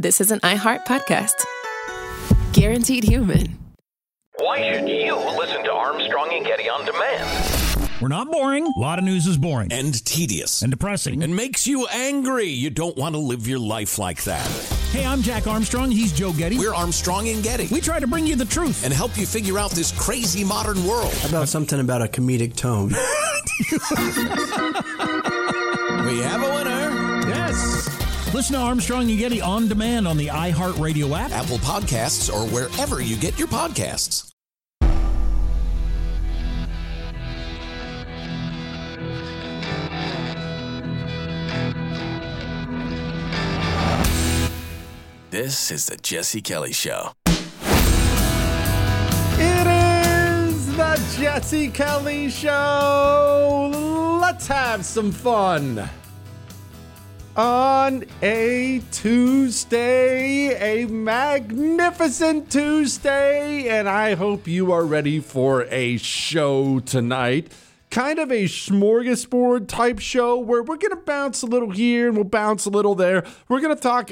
this is an iHeart podcast. Guaranteed human. Why should you listen to Armstrong and Getty on demand? We're not boring. A lot of news is boring. And tedious. And depressing. And makes you angry. You don't want to live your life like that. Hey, I'm Jack Armstrong. He's Joe Getty. We're Armstrong and Getty. We try to bring you the truth. And help you figure out this crazy modern world. How about something about a comedic tone? We have a winner. Yes. Listen to Armstrong and Getty on demand on the iHeartRadio app, Apple Podcasts, or wherever you get your podcasts. This is the Jesse Kelly Show. It is the Jesse Kelly Show. Let's have some fun. On a Tuesday, a magnificent Tuesday, and I hope you are ready for a show tonight. Kind of a smorgasbord type show where we're going to bounce a little here and we'll bounce a little there. We're going to talk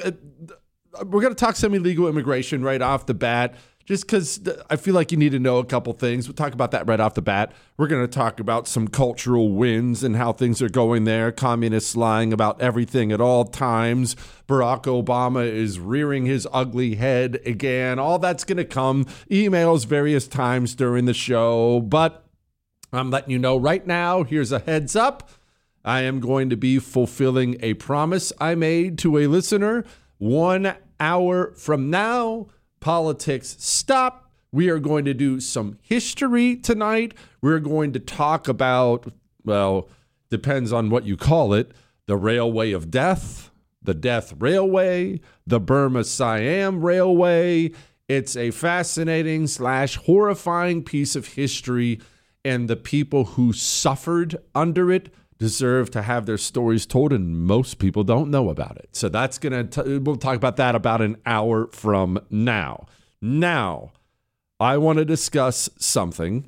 semi-legal immigration right off the bat, just because I feel like you need to know a couple things. We'll talk about that right off the bat. We're going to talk about some cultural wins and how things are going there. Communists lying about everything at all times. Barack Obama is rearing his ugly head again. All that's going to come. Emails various times during the show. But I'm letting you know right now, here's a heads up. I am going to be fulfilling a promise I made to a listener. 1 hour from now, politics stop. We are going to do some history tonight. We're going to talk about, well, depends on what you call it, the Railway of Death, the Death Railway, the Burma-Siam Railway. It's a fascinating / horrifying piece of history, and the people who suffered under it deserve to have their stories told, and most people don't know about it. So that's we'll talk about that about an hour from now. Now, I want to discuss something,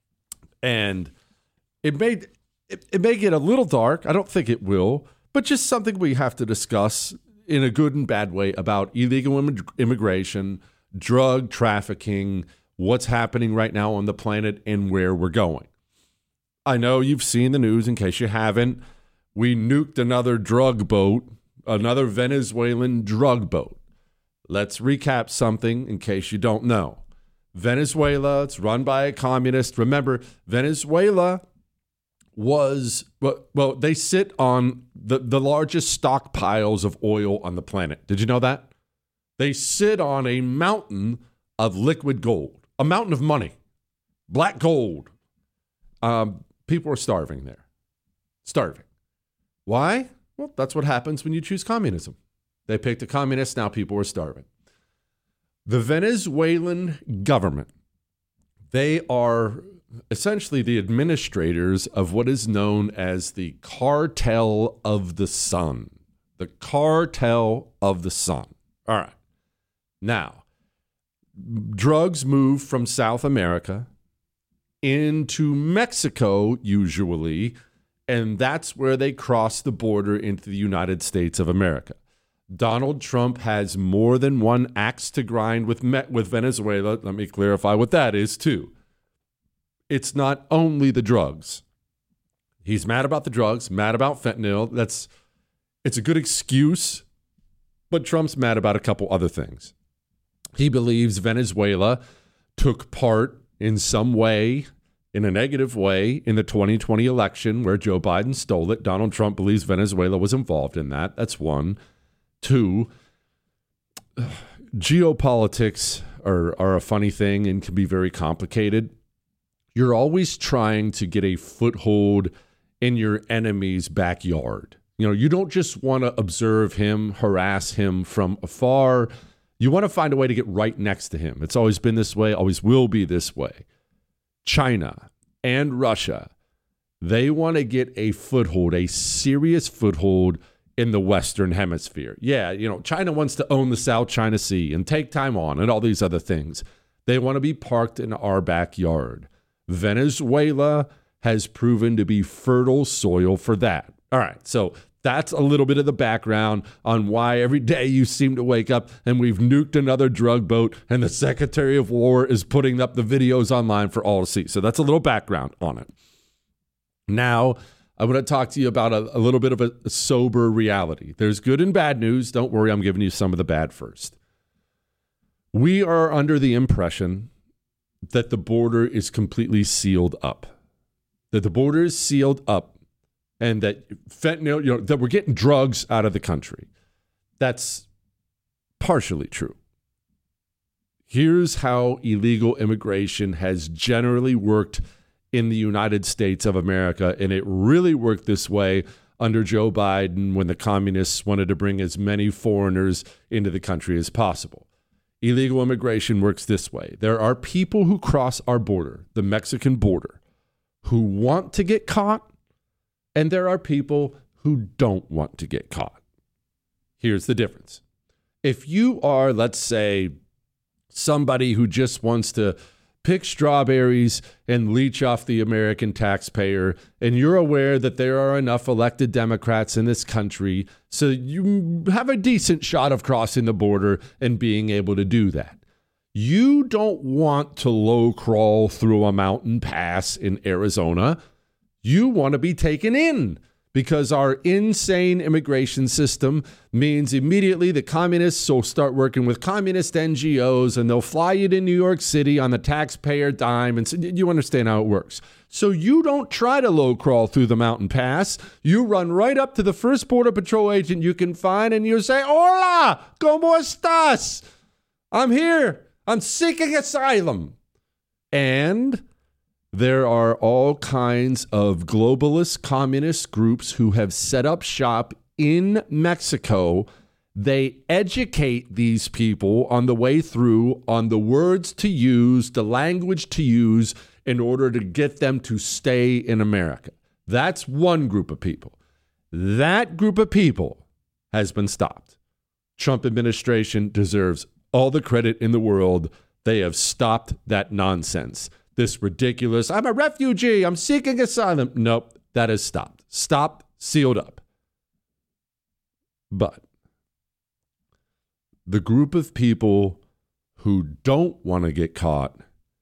and it may get a little dark. I don't think it will, but just something we have to discuss in a good and bad way about illegal immigration, drug trafficking, what's happening right now on the planet, and where we're going. I know you've seen the news. In case you haven't, we nuked another drug boat, another Venezuelan drug boat. Let's recap something in case you don't know. Venezuela, it's run by a communist. Remember, Venezuela was, well, they sit on the largest stockpiles of oil on the planet. Did you know that? They sit on a mountain of liquid gold, a mountain of money, black gold. People are starving there. Starving. Why? Well, that's what happens when you choose communism. They picked a communist, now people are starving. The Venezuelan government, they are essentially the administrators of what is known as the Cartel of the Sun. The Cartel of the Sun. All right. Now, drugs move from South America into Mexico, usually, and that's where they cross the border into the United States of America. Donald Trump has more than one axe to grind with Venezuela. Let me clarify what that is, too. It's not only the drugs. He's mad about the drugs, mad about fentanyl. It's a good excuse, but Trump's mad about a couple other things. He believes Venezuela took part in some way, in a negative way, in the 2020 election where Joe Biden stole it. Donald Trump believes Venezuela was involved in that. That's one. Two, geopolitics are a funny thing and can be very complicated. You're always trying to get a foothold in your enemy's backyard. You know, you don't just want to observe him, harass him from afar. You want to find a way to get right next to him. It's always been this way, always will be this way. China and Russia, they want to get a foothold, a serious foothold in the Western Hemisphere. Yeah, you know, China wants to own the South China Sea and take Taiwan and all these other things. They want to be parked in our backyard. Venezuela has proven to be fertile soil for that. All right, so That's a little bit of the background on why every day you seem to wake up and we've nuked another drug boat and the Secretary of War is putting up the videos online for all to see. So that's a little background on it. Now, I want to talk to you about a little bit of a sober reality. There's good and bad news. Don't worry, I'm giving you some of the bad first. We are under the impression that the border is completely sealed up. That the border is sealed up and that fentanyl, that we're getting drugs out of the country. That's partially true. Here's how illegal immigration has generally worked in the United States of America, and it really worked this way under Joe Biden when the communists wanted to bring as many foreigners into the country as possible. Illegal immigration works this way. There are people who cross our border, the Mexican border, who want to get caught, and there are people who don't want to get caught. Here's the difference. If you are, let's say, somebody who just wants to pick strawberries and leech off the American taxpayer, and you're aware that there are enough elected Democrats in this country so you have a decent shot of crossing the border and being able to do that. You don't want to low crawl through a mountain pass in Arizona. You want to be taken in, because our insane immigration system means immediately the communists will start working with communist NGOs and they'll fly you to New York City on the taxpayer dime. And so you understand how it works. So you don't try to low crawl through the mountain pass. You run right up to the first Border Patrol agent you can find and you say, "Hola, ¿cómo estás? I'm here. I'm seeking asylum." And there are all kinds of globalist communist groups who have set up shop in Mexico. They educate these people on the way through on the words to use, the language to use in order to get them to stay in America. That's one group of people. That group of people has been stopped. Trump administration deserves all the credit in the world. They have stopped that nonsense. This ridiculous, "I'm a refugee, I'm seeking asylum." Nope, that is stopped. Stopped, sealed up. But the group of people who don't want to get caught,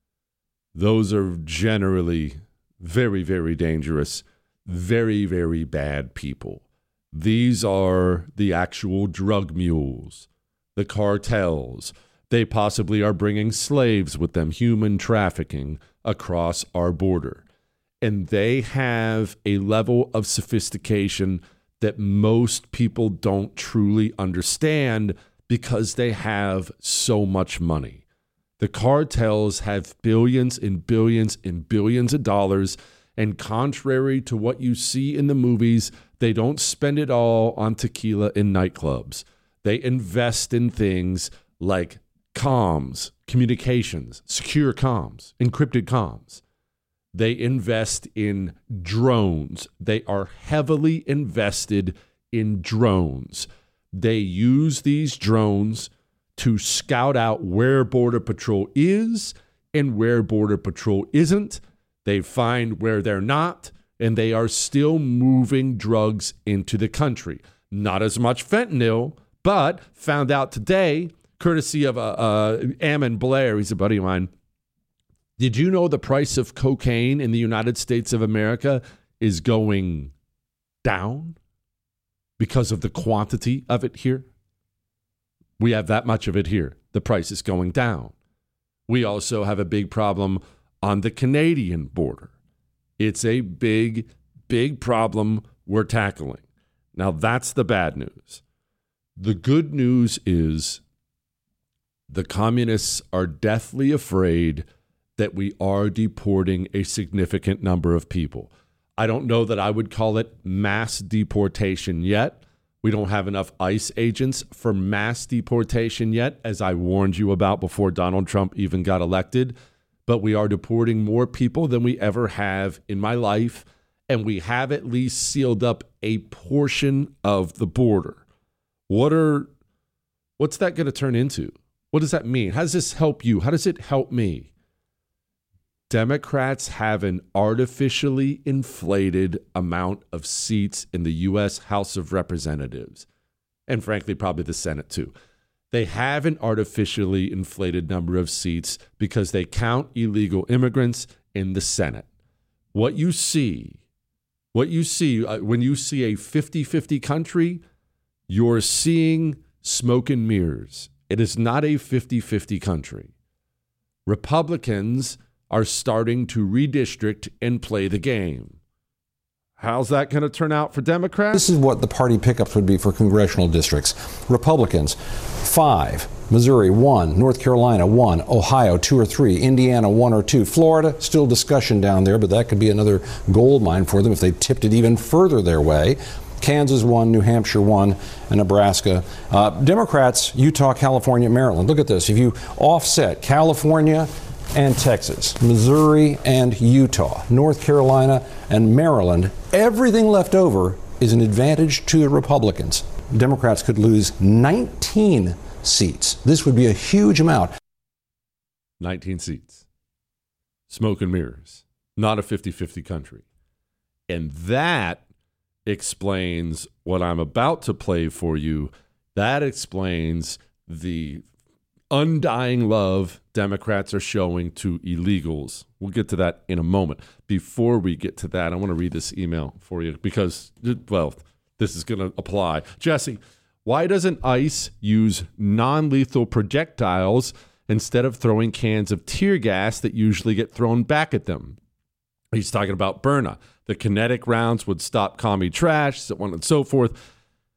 those are generally very, very dangerous, very, very bad people. These are the actual drug mules, the cartels. They possibly are bringing slaves with them, human trafficking across our border. And they have a level of sophistication that most people don't truly understand because they have so much money. The cartels have billions and billions and billions of dollars. And contrary to what you see in the movies, they don't spend it all on tequila in nightclubs. They invest in things like comms, communications, secure comms, encrypted comms. They invest in drones. They are heavily invested in drones. They use these drones to scout out where Border Patrol is and where Border Patrol isn't. They find where they're not, and they are still moving drugs into the country. Not as much fentanyl, but found out today, courtesy of Ammon Blair, he's a buddy of mine. Did you know the price of cocaine in the United States of America is going down because of the quantity of it here? We have that much of it here. The price is going down. We also have a big problem on the Canadian border. It's a big, big problem we're tackling. Now, that's the bad news. The good news is the communists are deathly afraid that we are deporting a significant number of people. I don't know that I would call it mass deportation yet. We don't have enough ICE agents for mass deportation yet, as I warned you about before Donald Trump even got elected. But we are deporting more people than we ever have in my life, and we have at least sealed up a portion of the border. What's that going to turn into? What does that mean? How does this help you? How does it help me? Democrats have an artificially inflated amount of seats in the U.S. House of Representatives, and frankly, probably the Senate too. They have an artificially inflated number of seats because they count illegal immigrants in the Senate. What you see when you see a 50-50 country, you're seeing smoke and mirrors. It is not a 50-50 country. Republicans are starting to redistrict and play the game. How's that going to turn out for Democrats? This is what the party pickups would be for congressional districts. Republicans, 5. Missouri, 1. North Carolina, 1. Ohio, 2 or 3. Indiana, 1 or 2. Florida, still discussion down there, but that could be another gold mine for them if they tipped it even further their way. Kansas, 1. New Hampshire, 1. And Nebraska. Democrats, Utah, California, Maryland. Look at this. If you offset California and Texas, Missouri and Utah, North Carolina and Maryland, everything left over is an advantage to the Republicans. Democrats could lose 19 seats. This would be a huge amount. 19 seats. Smoke and mirrors. Not a 50-50 country. And that explains what I'm about to play for you. That explains the undying love Democrats are showing to illegals. We'll get to that in a moment. Before we get to that, I want to read this email for you because, well, this is going to apply. Jesse, why doesn't ICE use non-lethal projectiles instead of throwing cans of tear gas that usually get thrown back at them? He's talking about Berna. The kinetic rounds would stop commie trash, so on and so forth.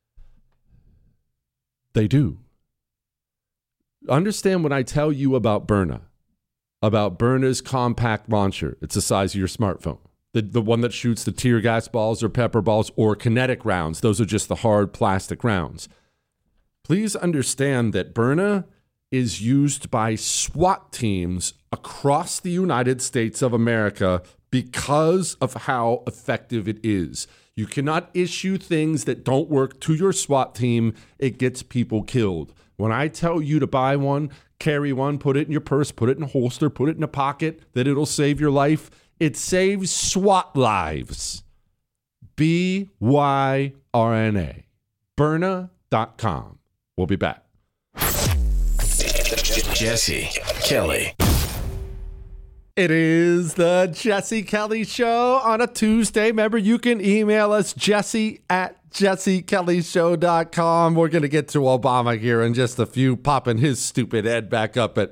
They do. Understand when I tell you about Berna's compact launcher. It's the size of your smartphone. The one that shoots the tear gas balls or pepper balls or kinetic rounds. Those are just the hard plastic rounds. Please understand that Berna is used by SWAT teams across the United States of America because of how effective it is. You cannot issue things that don't work to your SWAT team. It gets people killed. When I tell you to buy one, carry one, put it in your purse, put it in a holster, put it in a pocket, that it'll save your life, it saves SWAT lives. BYRNA. Berna.com. We'll be back. Jesse Kelly. It is the Jesse Kelly Show on a Tuesday. Remember, you can email us, jesse@jessekellyshow.com. We're going to get to Obama here in just a few, popping his stupid head back up. But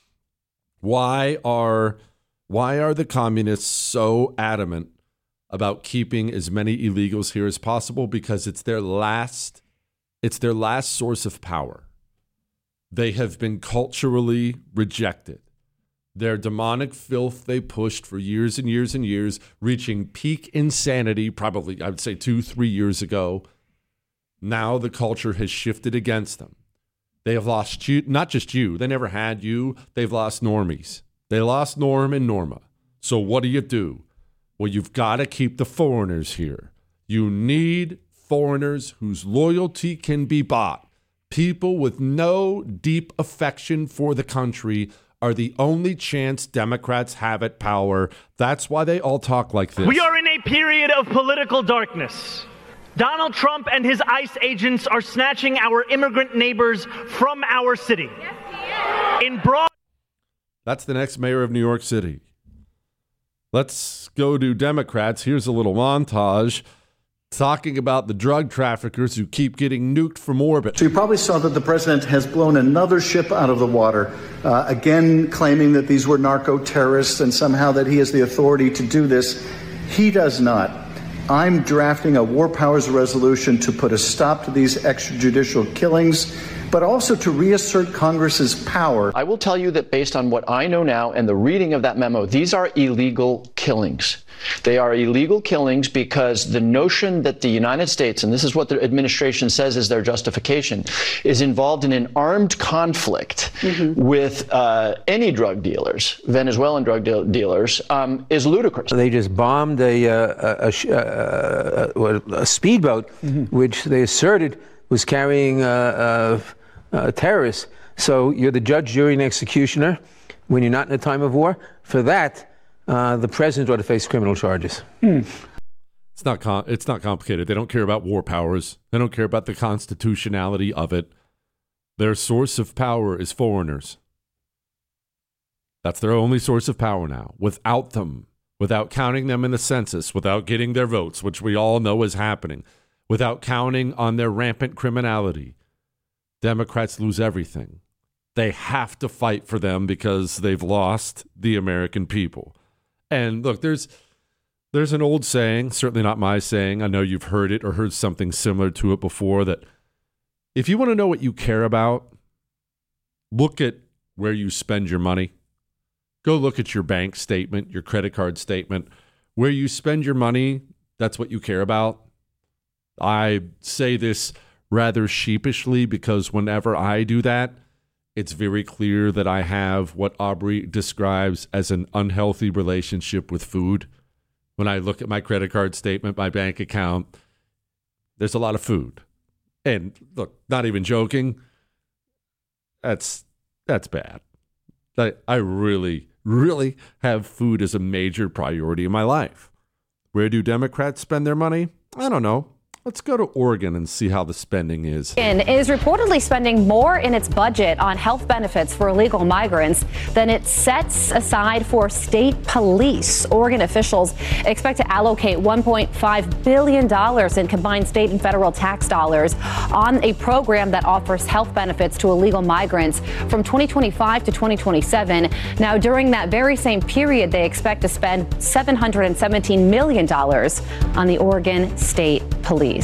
why are the communists so adamant about keeping as many illegals here as possible? Because it's their last source of power. They have been culturally rejected. Their demonic filth they pushed for years and years and years, reaching peak insanity probably, I would say, 2-3 years ago. Now the culture has shifted against them. They have lost you, not just you. They never had you. They've lost normies. They lost Norm and Norma. So what do? Well, you've got to keep the foreigners here. You need foreigners whose loyalty can be bought. People with no deep affection for the country are the only chance Democrats have at power. That's why they all talk like this. We are in a period of political darkness. Donald Trump and his ICE agents are snatching our immigrant neighbors from our city. In broad. That's the next mayor of New York City. Let's go to Democrats. Here's a little montage talking about the drug traffickers who keep getting nuked from orbit. So you probably saw that the president has blown another ship out of the water, again claiming that these were narco-terrorists and somehow that he has the authority to do this. He does not. I'm drafting a war powers resolution to put a stop to these extrajudicial killings, but also to reassert Congress's power. I will tell you that based on what I know now and the reading of that memo, these are illegal killings. They are illegal killings because the notion that the United States, and this is what the administration says is their justification, is involved in an armed conflict with any drug dealers, Venezuelan drug dealers, is ludicrous. They just bombed a speedboat, which they asserted was carrying terrorists. So you're the judge, jury, and executioner when you're not in a time of war. For that, the president ought to face criminal charges. It's not complicated. They don't care about war powers. They don't care about the constitutionality of it. Their source of power is foreigners. That's their only source of power now. Without them, without counting them in the census, without getting their votes, which we all know is happening, without counting on their rampant criminality, Democrats lose everything. They have to fight for them because they've lost the American people. And look, there's an old saying, certainly not my saying. I know you've heard it or heard something similar to it before, that if you want to know what you care about, look at where you spend your money. Go look at your bank statement, your credit card statement. Where you spend your money, that's what you care about. I say this rather sheepishly because whenever I do that, it's very clear that I have what Aubrey describes as an unhealthy relationship with food. When I look at my credit card statement, my bank account, there's a lot of food. And look, not even joking, that's bad. I really have food as a major priority in my life. Where do Democrats spend their money? I don't know. Let's go to Oregon and see how the spending is. Oregon is reportedly spending more in its budget on health benefits for illegal migrants than it sets aside for state police. Oregon officials expect to allocate $1.5 billion in combined state and federal tax dollars on a program that offers health benefits to illegal migrants from 2025 to 2027. Now, during that very same period, they expect to spend $717 million on the Oregon State Police.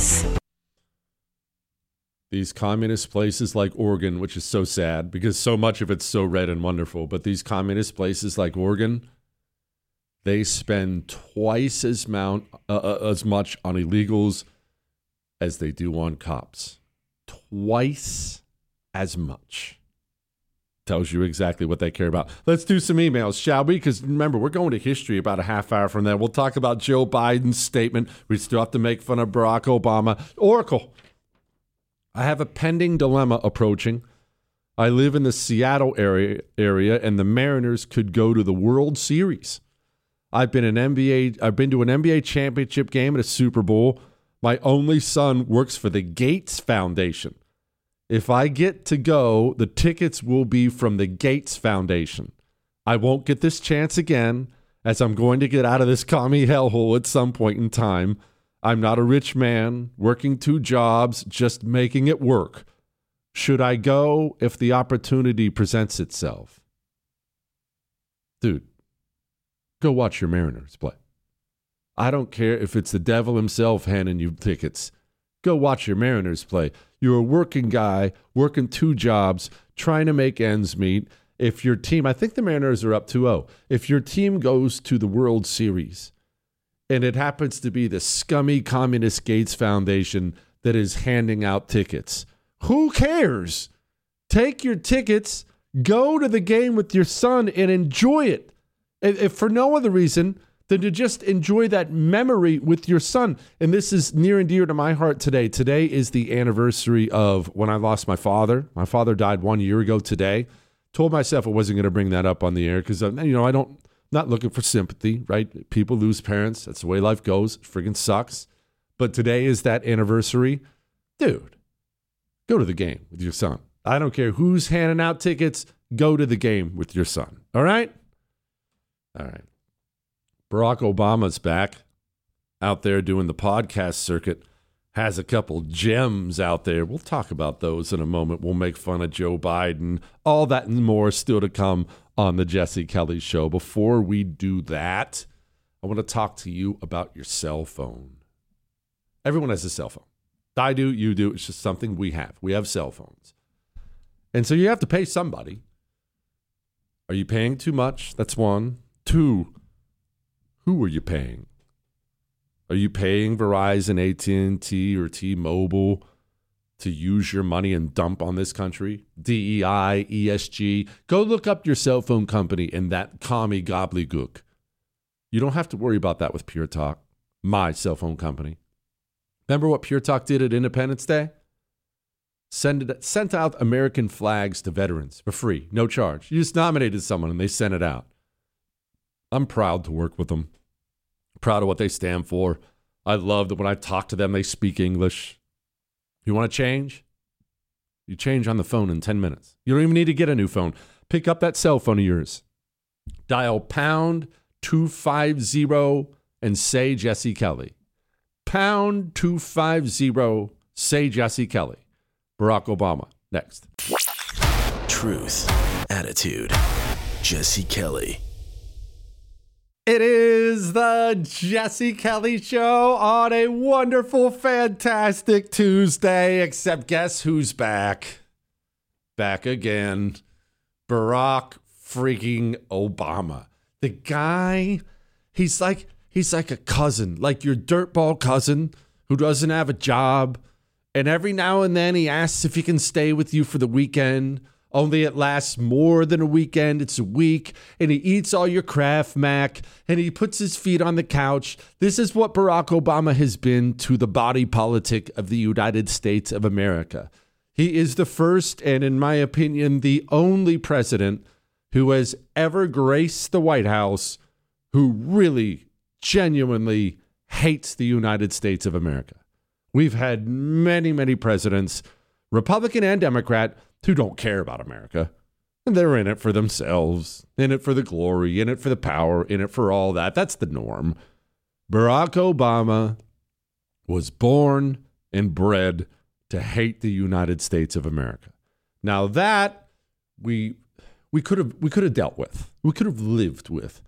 These communist places like Oregon, which is so sad because so much of it's so red and wonderful, but these communist places like Oregon, they spend twice as much on illegals as they do on cops. Twice as much. Tells you exactly what they care about. Let's do some emails, shall we? Because remember, we're going to history about a half hour from there. We'll talk about Joe Biden's statement. We still have to make fun of Barack Obama. Oracle, I have a pending dilemma approaching. I live in the Seattle area, and the Mariners could go to the World Series. I've been to an NBA championship game and a Super Bowl. My only son works for the Gates Foundation. If I get to go, the tickets will be from the Gates Foundation. I won't get this chance again, as I'm going to get out of this commie hellhole at some point in time. I'm not a rich man, working 2 jobs, just making it work. Should I go if the opportunity presents itself? Dude, go watch your Mariners play. I don't care if it's the devil himself handing you tickets. Go watch your Mariners play. You're a working guy, working 2 jobs, trying to make ends meet. If your team, I think the Mariners are up 2-0. If your team goes to the World Series and it happens to be the scummy communist Gates Foundation that is handing out tickets, who cares? Take your tickets, go to the game with your son and enjoy it. If for no other reason than to just enjoy that memory with your son. And this is near and dear to my heart today. Today is the anniversary of when I lost my father. My father died 1 year ago today. Told myself I wasn't going to bring that up on the air because, not looking for sympathy, right? People lose parents. That's the way life goes. It friggin' sucks. But today is that anniversary. Dude, go to the game with your son. I don't care who's handing out tickets. Go to the game with your son. All right? All right. Barack Obama's back out there doing the podcast circuit, has a couple gems out there. We'll talk about those in a moment. We'll make fun of Joe Biden. All that and more still to come on the Jesse Kelly Show. Before we do that, I want to talk to you about your cell phone. Everyone has a cell phone. I do, you do. It's just something we have. We have cell phones. And so you have to pay somebody. Are you paying too much? That's one. 2, who are you paying? Are you paying Verizon, AT&T, or T-Mobile to use your money and dump on this country? DEI, ESG. Go look up your cell phone company and that commie gobbledygook. You don't have to worry about that with Pure Talk, my cell phone company. Remember what Pure Talk did at Independence Day? Sent out American flags to veterans for free, no charge. You just nominated someone and they sent it out. I'm proud to work with them. Proud of what they stand for. I love that when I talk to them, they speak English. You want to change? You change on the phone in 10 minutes. You don't even need to get a new phone. Pick up that cell phone of yours. Dial pound 250 and say Jesse Kelly. Pound 250, say Jesse Kelly. Barack Obama. Next. Truth, attitude, Jesse Kelly. It is the Jesse Kelly Show on a wonderful, fantastic Tuesday. Except guess who's back? Back again. Barack freaking Obama. The guy, he's like a cousin, like your dirtball cousin who doesn't have a job. And every now and then he asks if he can stay with you for the weekend. Only it lasts more than a weekend. It's a week. And he eats all your Kraft Mac. And he puts his feet on the couch. This is what Barack Obama has been to the body politic of the United States of America. He is the first and, in my opinion, the only president who has ever graced the White House who really, genuinely hates the United States of America. We've had many, many presidents, Republican and Democrat, who don't care about America. And they're in it for themselves, in it for the glory, in it for the power, in it for all that. That's the norm. Barack Obama was born and bred to hate the United States of America. Now that we could have dealt with. We could have lived with.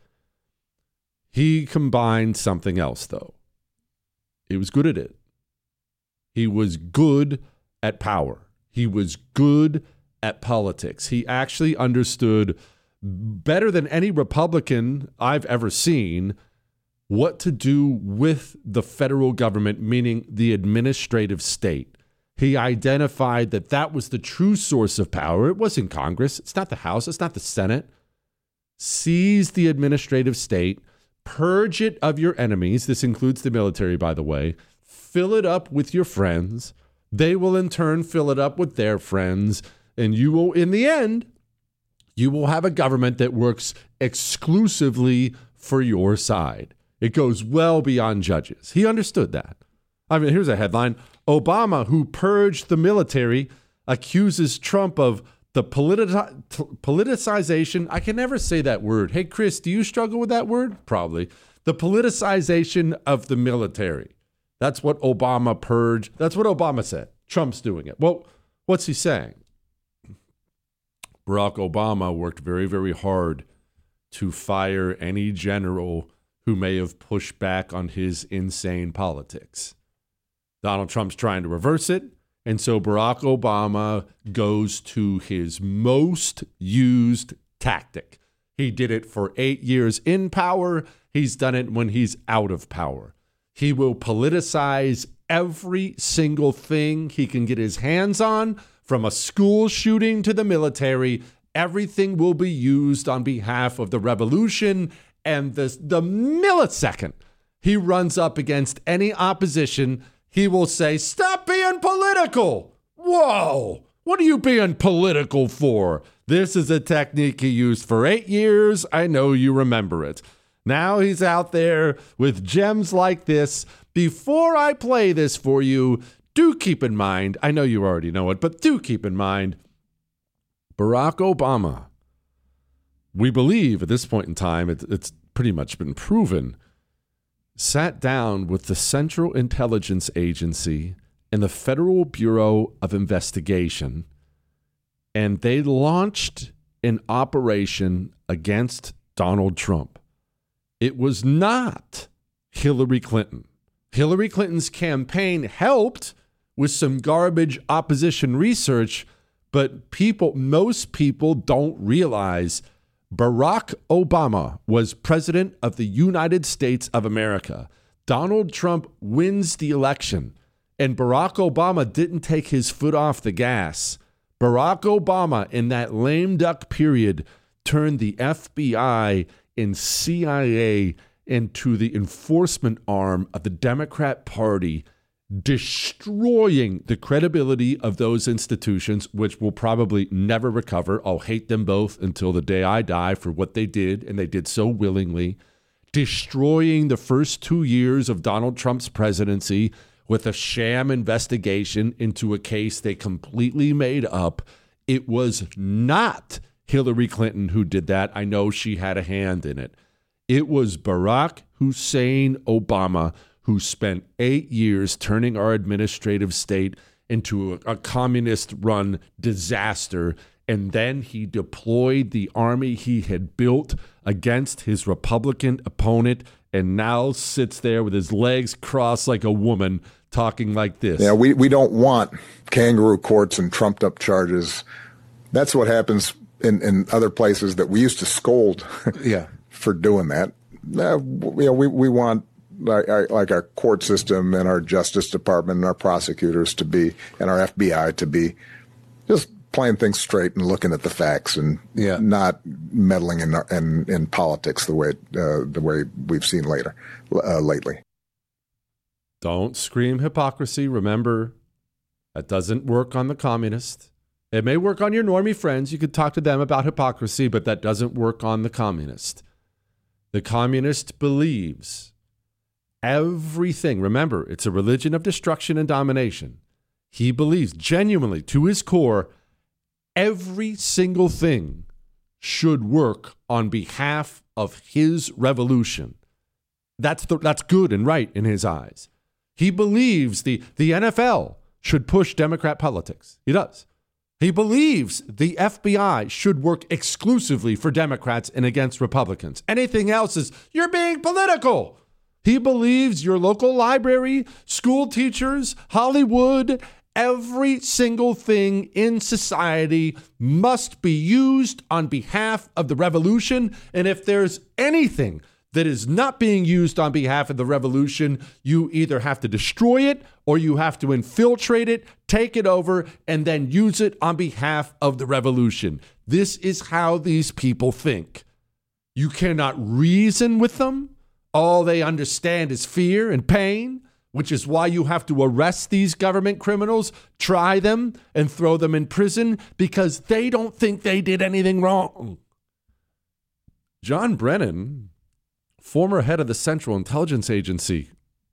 He combined something else, though. He was good at it. He was good at power. He was good at politics. He actually understood better than any Republican I've ever seen what to do with the federal government, meaning the administrative state. He identified that that was the true source of power. It wasn't Congress. It's not the House. It's not the Senate. Seize the administrative state. Purge it of your enemies. This includes the military, by the way. Fill it up with your friends. They will in turn fill it up with their friends. And you will, in the end, you will have a government that works exclusively for your side. It goes well beyond judges. He understood that. I mean, here's a headline. Obama, who purged the military, accuses Trump of the politicization. I can never say that word. Hey, Chris, do you struggle with that word? Probably. The politicization of the military. That's what Obama purged. That's what Obama said. Trump's doing it. Well, what's he saying? Barack Obama worked very, very hard to fire any general who may have pushed back on his insane politics. Donald Trump's trying to reverse it. And so Barack Obama goes to his most used tactic. He did it for 8 years in power. He's done it when he's out of power. He will politicize every single thing he can get his hands on, from a school shooting to the military. Everything will be used on behalf of the revolution. And the millisecond he runs up against any opposition, he will say, "Stop being political." Whoa, what are you being political for? This is a technique he used for 8 years. I know you remember it. Now he's out there with gems like this. Before I play this for you, do keep in mind, I know you already know it, but do keep in mind, Barack Obama, we believe at this point in time, it's pretty much been proven, sat down with the Central Intelligence Agency and the Federal Bureau of Investigation, and they launched an operation against Donald Trump. It was not Hillary Clinton. Hillary Clinton's campaign helped with some garbage opposition research, but most people don't realize Barack Obama was president of the United States of America. Donald Trump wins the election, and Barack Obama didn't take his foot off the gas. Barack Obama, in that lame duck period, turned the FBI and CIA into the enforcement arm of the Democrat Party, destroying the credibility of those institutions, which will probably never recover. I'll hate them both until the day I die for what they did, and they did so willingly. Destroying the first 2 years of Donald Trump's presidency with a sham investigation into a case they completely made up. It was not Hillary Clinton who did that. I know she had a hand in it. It was Barack Hussein Obama who spent 8 years turning our administrative state into a communist-run disaster, and then he deployed the army he had built against his Republican opponent and now sits there with his legs crossed like a woman talking like this. Yeah, we don't want kangaroo courts and trumped-up charges. That's what happens in other places that we used to scold for doing that. We want like our court system and our Justice Department and our prosecutors to be, and our FBI to be, just playing things straight and looking at the facts and not meddling in politics the way we've seen lately. Don't scream hypocrisy. Remember, that doesn't work on the communist. It may work on your normie friends. You could talk to them about hypocrisy, but that doesn't work on the communist. The communist believes everything. Remember, it's a religion of destruction and domination. He believes genuinely to his core every single thing should work on behalf of his revolution. That's good and right in his eyes. He believes the NFL should push Democrat politics. He does. He believes the FBI should work exclusively for Democrats and against Republicans. Anything else is, you're being political. He believes your local library, school teachers, Hollywood, every single thing in society must be used on behalf of the revolution. And if there's anything that is not being used on behalf of the revolution, you either have to destroy it or you have to infiltrate it, take it over, and then use it on behalf of the revolution. This is how these people think. You cannot reason with them. All they understand is fear and pain, which is why you have to arrest these government criminals, try them, and throw them in prison because they don't think they did anything wrong. John Brennan, former head of the Central Intelligence Agency,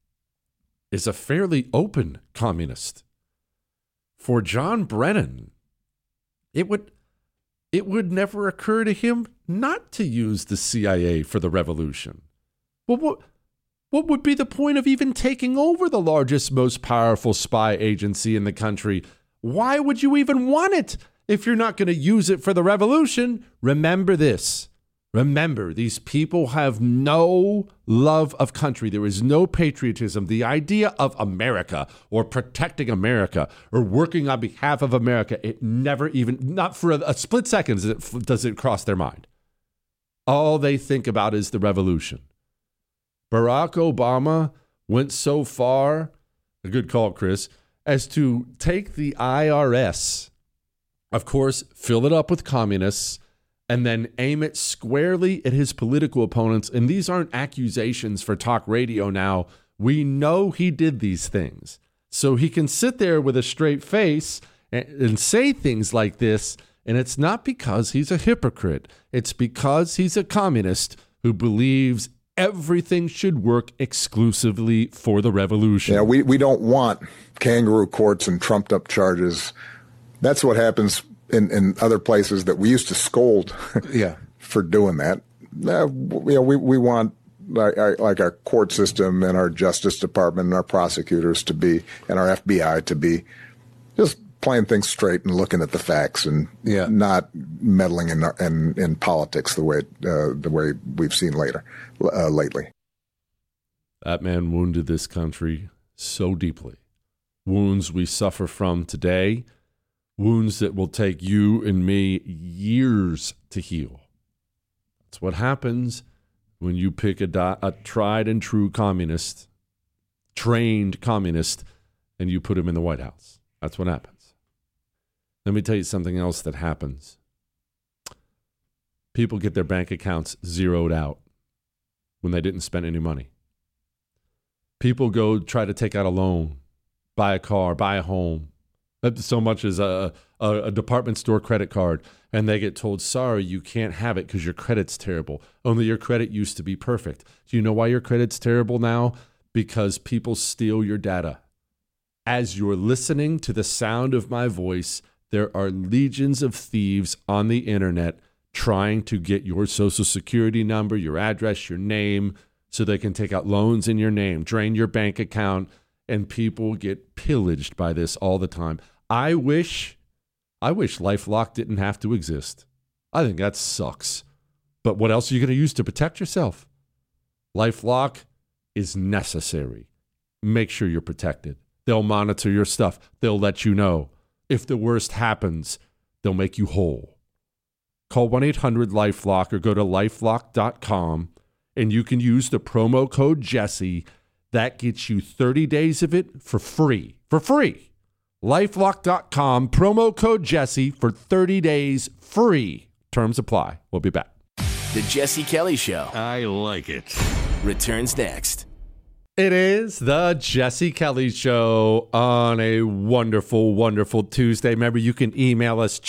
is a fairly open communist. For John Brennan, it would never occur to him not to use the CIA for the revolution. Well, what would be the point of even taking over the largest, most powerful spy agency in the country? Why would you even want it if you're not going to use it for the revolution? Remember this. Remember, these people have no love of country. There is no patriotism. The idea of America or protecting America or working on behalf of America, it never even, not for a split second does it cross their mind. All they think about is the revolution. Barack Obama went so far, a good call, Chris, as to take the IRS, of course, fill it up with communists, and then aim it squarely at his political opponents. And these aren't accusations for talk radio now. We know he did these things. So he can sit there with a straight face and say things like this, and it's not because he's a hypocrite. It's because he's a communist who believes everything should work exclusively for the revolution. Yeah, we don't want kangaroo courts and trumped-up charges. That's what happens in other places that we used to scold for doing that. We want like our court system and our Justice Department and our prosecutors to be, and our FBI to be, just playing things straight and looking at the facts and not meddling in politics the way we've seen lately. That man wounded this country so deeply. Wounds we suffer from today. Wounds that will take you and me years to heal. That's what happens when you pick a tried and true communist, trained communist, and you put him in the White House. That's what happens. Let me tell you something else that happens. People get their bank accounts zeroed out when they didn't spend any money. People go try to take out a loan buy a car, buy a home, so much as a department store credit card, and they get told, sorry, you can't have it because your credit's terrible. Only your credit used to be perfect. Do you know why your credit's terrible now? Because people steal your data. As you're listening to the sound of my voice, there are legions of thieves on the internet trying to get your social security number, your address, your name, so they can take out loans in your name, drain your bank account, and people get pillaged by this all the time. I wish LifeLock didn't have to exist. I think that sucks. But what else are you going to use to protect yourself? LifeLock is necessary. Make sure you're protected. They'll monitor your stuff. They'll let you know. If the worst happens, they'll make you whole. Call 1-800-LifeLock or go to lifelock.com, and you can use the promo code Jesse. That gets you 30 days of it for free. For free. LifeLock.com, promo code Jesse for 30 days free. Terms apply. We'll be back. The Jesse Kelly Show. I like it. Returns next. It is the Jesse Kelly Show on a wonderful, wonderful Tuesday. Remember, you can email us,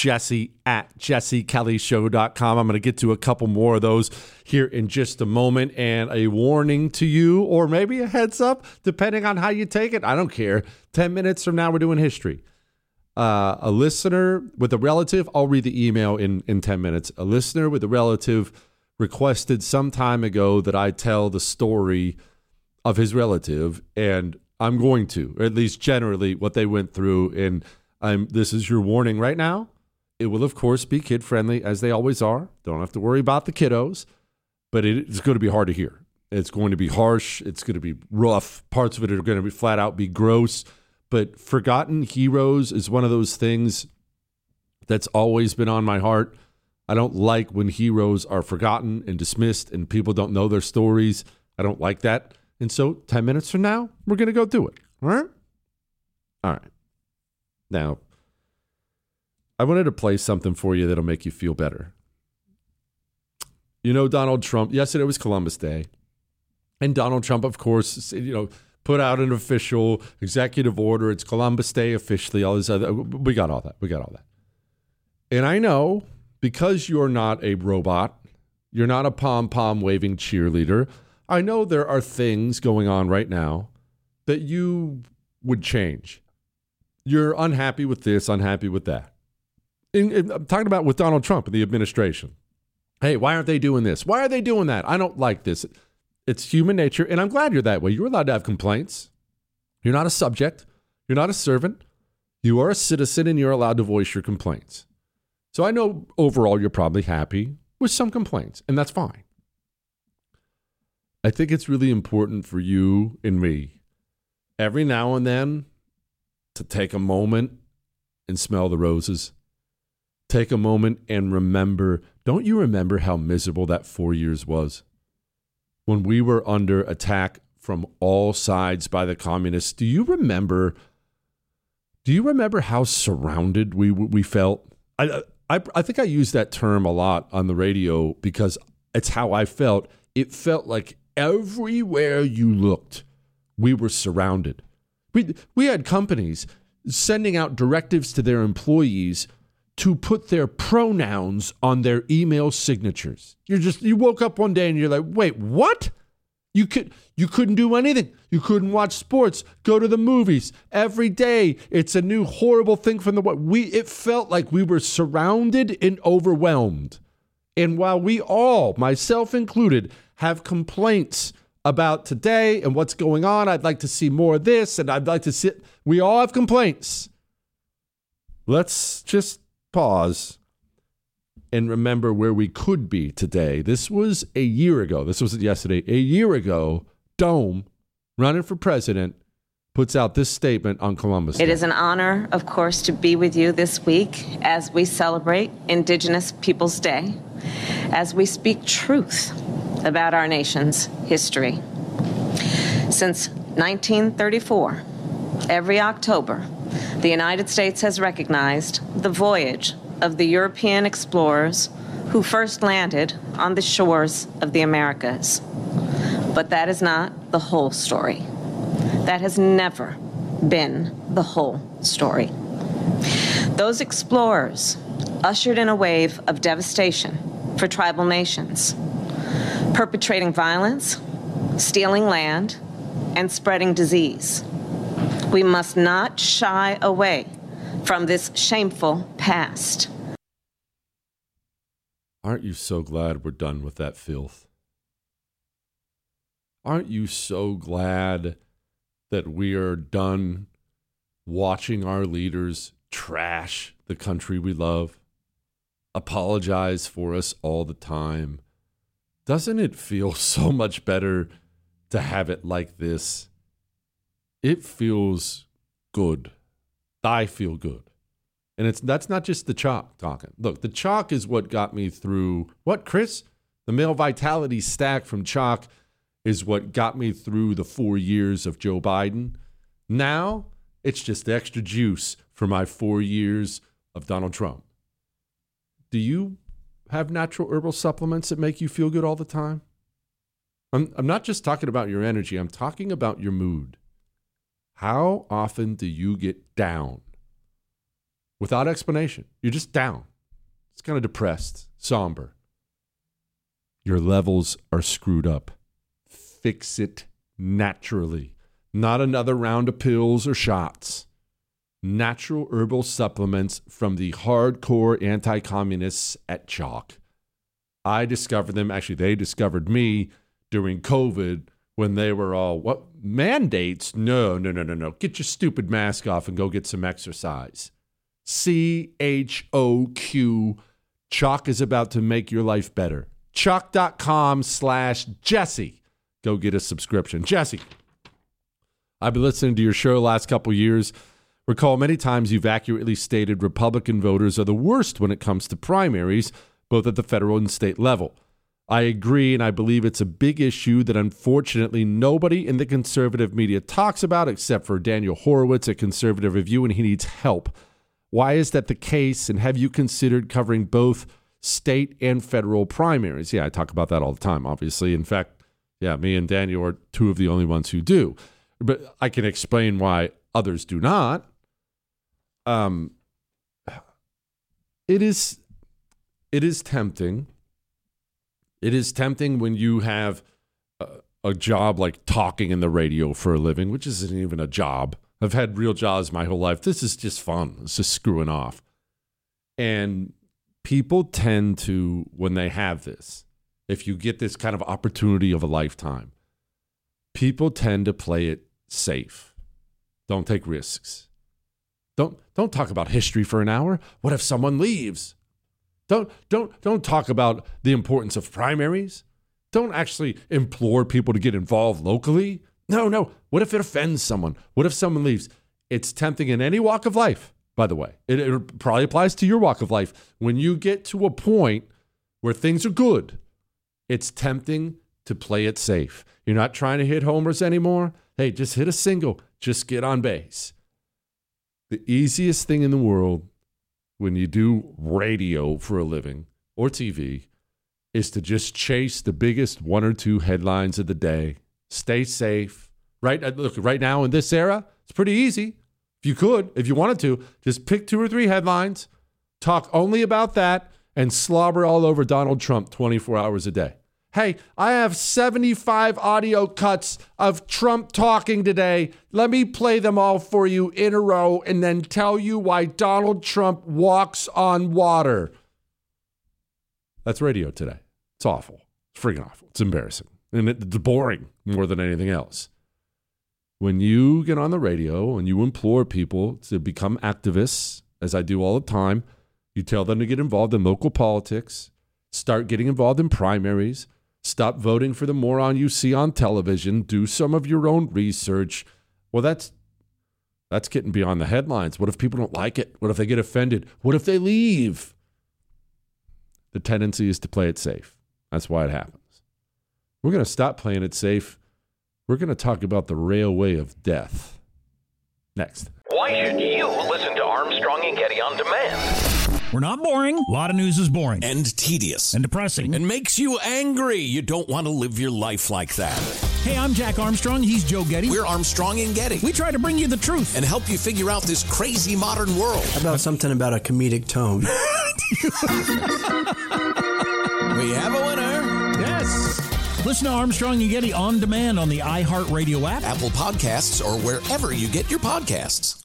jesse@jessekellyshow.com. I'm going to get to a couple more of those here in just a moment. And a warning to you, or maybe a heads up, depending on how you take it. I don't care. 10 minutes from now, we're doing history. A listener with a relative, I'll read the email in 10 minutes. A listener with a relative requested some time ago that I tell the story of his relative, and I'm going to, or at least generally what they went through, and this is your warning right now. It will, of course, be kid-friendly, as they always are. Don't have to worry about the kiddos, but it's going to be hard to hear. It's going to be harsh. It's going to be rough. Parts of it are going to be flat out be gross, but Forgotten Heroes is one of those things that's always been on my heart. I don't like when heroes are forgotten and dismissed and people don't know their stories. I don't like that. And so 10 minutes from now, we're going to go do it. All right? All right. Now, I wanted to play something for you that'll make you feel better. You know, Donald Trump, yesterday was Columbus Day. And Donald Trump, of course, put out an official executive order. It's Columbus Day officially. All this other, we got all that. And I know, because you're not a robot, you're not a pom-pom waving cheerleader, I know there are things going on right now that you would change. You're unhappy with this, unhappy with that. And I'm talking about with Donald Trump and the administration. Hey, why aren't they doing this? Why are they doing that? I don't like this. It's human nature, and I'm glad you're that way. You're allowed to have complaints. You're not a subject. You're not a servant. You are a citizen, and you're allowed to voice your complaints. So I know overall you're probably happy with some complaints, and that's fine. I think it's really important for you and me every now and then to take a moment and smell the roses. Take a moment and remember, don't you remember how miserable that 4 years was? When we were under attack from all sides by the communists, do you remember how surrounded we felt? I think I use that term a lot on the radio because it's how I felt. It felt like everywhere you looked, we were surrounded. We had companies sending out directives to their employees to put their pronouns on their email signatures. You woke up one day and you're like, wait, what? You couldn't do anything. You couldn't watch sports, go to the movies. Every day, it's a new horrible thing from the world. It felt like we were surrounded and overwhelmed. And while we all, myself included, have complaints about today and what's going on, I'd like to see more of this, and I'd like to see, we all have complaints. Let's just pause and remember where we could be today. This was a year ago. This wasn't yesterday. A year ago, Dome, running for president, puts out this statement on Columbus Day. It is an honor, of course, to be with you this week as we celebrate Indigenous Peoples Day, as we speak truth about our nation's history. Since 1934, every October, the United States has recognized the voyage of the European explorers who first landed on the shores of the Americas. But that is not the whole story. That has never been the whole story. Those explorers ushered in a wave of devastation for tribal nations, perpetrating violence, stealing land, and spreading disease. We must not shy away from this shameful past. Aren't you so glad we're done with that filth? Aren't you so glad that we are done watching our leaders trash the country we love, apologize for us all the time? Doesn't it feel so much better to have it like this? It feels good. I feel good. And that's not just the chalk talking. Look, the chalk is what got me through, what, Chris? The male vitality stack from chalk is what got me through the 4 years of Joe Biden. Now, it's just extra juice for my 4 years of Donald Trump. Do you have natural herbal supplements that make you feel good all the time? I'm not just talking about your energy. I'm talking about your mood. How often do you get down? Without explanation. You're just down. It's kind of depressed, somber. Your levels are screwed up. Fix it naturally. Not another round of pills or shots. Natural herbal supplements from the hardcore anti-communists at Chalk. I discovered them. Actually, they discovered me during COVID when they were all, what, mandates? No. Get your stupid mask off and go get some exercise. CHOQ. Chalk is about to make your life better. Chalk.com/Jesse. Go get a subscription. Jesse, I've been listening to your show the last couple years. Recall many times you've accurately stated Republican voters are the worst when it comes to primaries, both at the federal and state level. I agree, and I believe it's a big issue that unfortunately nobody in the conservative media talks about except for Daniel Horowitz at Conservative Review, and he needs help. Why is that the case, and have you considered covering both state and federal primaries? Yeah, I talk about that all the time, obviously. In fact, yeah, me and Daniel are two of the only ones who do. But I can explain why others do not. It is tempting. It is tempting when you have a job like talking in the radio for a living, which isn't even a job. I've had real jobs my whole life. This is just fun. It's just screwing off. And people tend to, when they have this, if you get this kind of opportunity of a lifetime, people tend to play it safe. Don't take risks. Don't talk about history for an hour. What if someone leaves? Don't talk about the importance of primaries. Don't actually implore people to get involved locally. No. What if it offends someone? What if someone leaves? It's tempting in any walk of life, by the way. It probably applies to your walk of life. When you get to a point where things are good, it's tempting to play it safe. You're not trying to hit homers anymore. Hey, just hit a single. Just get on base. The easiest thing in the world when you do radio for a living or TV is to just chase the biggest one or two headlines of the day. Stay safe. Right? Look, right now in this era, it's pretty easy. If you wanted to, just pick 2 or 3 headlines, talk only about that, and slobber all over Donald Trump 24 hours a day. Hey, I have 75 audio cuts of Trump talking today. Let me play them all for you in a row and then tell you why Donald Trump walks on water. That's radio today. It's awful. It's freaking awful. It's embarrassing. And it's boring more than anything else. When you get on the radio and you implore people to become activists, as I do all the time, you tell them to get involved in local politics, start getting involved in primaries, stop voting for the moron you see on television, do some of your own research. Well, that's getting beyond the headlines. What if people don't like it? What if they get offended? What if they leave? The tendency is to play it safe. That's why it happens. We're going to stop playing it safe. We're going to talk about the railway of death. Next. Why should you listen to Armstrong and Getty on demand? We're not boring. A lot of news is boring. And tedious. And depressing. And makes you angry. You don't want to live your life like that. Hey, I'm Jack Armstrong. He's Joe Getty. We're Armstrong and Getty. We try to bring you the truth and help you figure out this crazy modern world. How about something about a comedic tone? We have a winner. Yes. Listen to Armstrong and Getty on demand on the iHeartRadio app, Apple Podcasts, or wherever you get your podcasts.